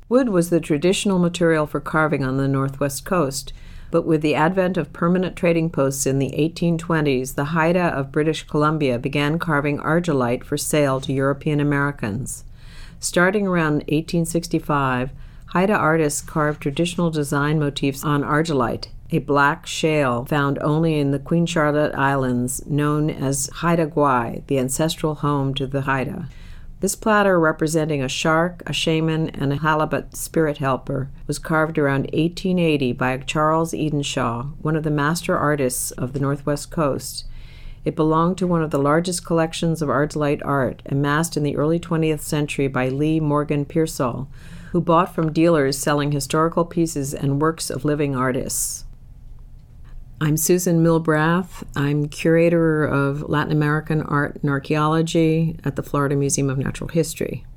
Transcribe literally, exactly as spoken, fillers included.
Wood was the traditional material for carving on the Northwest coast, but with the advent of permanent trading posts in the eighteen twenties, the Haida of British Columbia began carving argillite for sale to European Americans. Starting around eighteen sixty-five, Haida artists carved traditional design motifs on argillite, a black shale found only in the Queen Charlotte Islands, known as Haida Gwaii, the ancestral home to the Haida. This platter, representing a shark, a shaman, and a halibut spirit helper, was carved around eighteen eighty by Charles Edenshaw, one of the master artists of the Northwest coast. It belonged to one of the largest collections of argillite art, amassed in the early twentieth century by Lee Morgan Pearsall, who bought from dealers selling historical pieces and works of living artists. I'm Susan Milbrath. I'm curator of Latin American art and archaeology at the Florida Museum of Natural History.